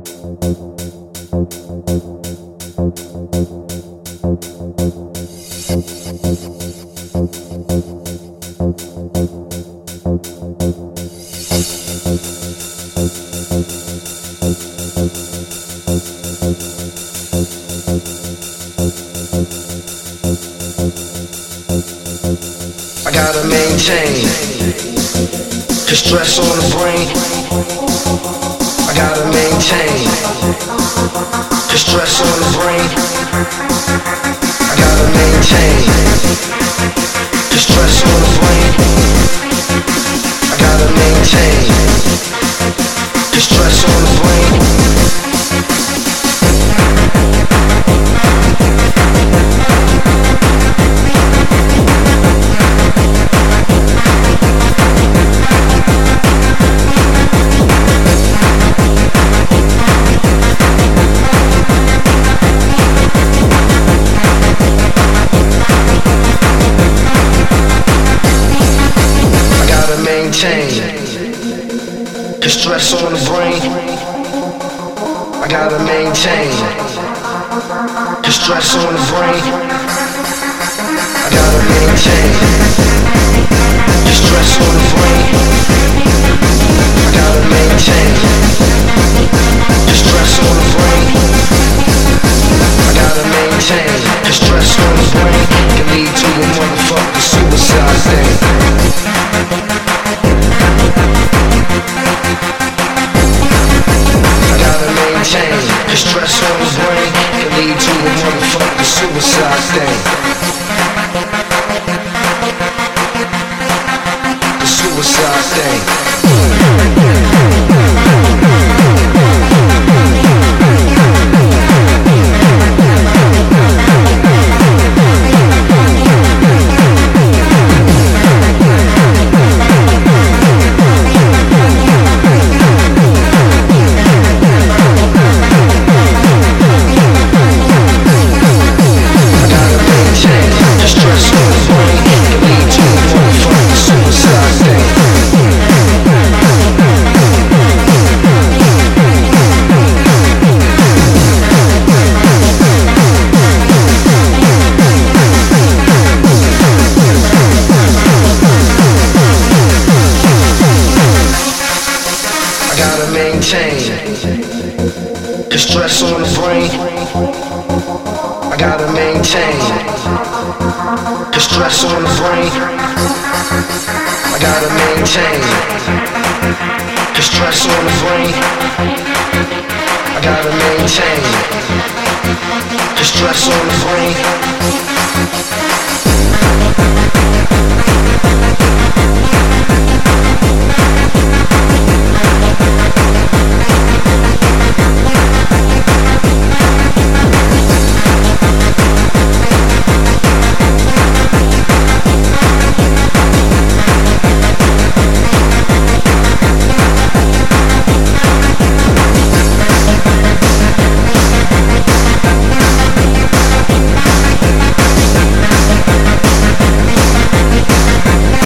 I gotta maintain, 'cause stress on the brain. I gotta maintain, 'cause stress on the brain. I gotta maintain, 'cause stress on the brain. I gotta maintain, 'cause stress on the brain. Cause stress on the brain. I gotta maintain. Cause stress on the brain. I gotta maintain. Cause stress on the brain. I gotta maintain. Cause stress on the brain. I gotta maintain. Cause stress on the brain can lead to a motherfucking suicide thing. Cause stress on the brain can lead to a motherfucking suicide thing. The suicide thing. Cause stress on the brain. I gotta maintain. Cause stress on the brain. I gotta maintain. Cause stress on the brain. I gotta maintain. Cause stress on the brain.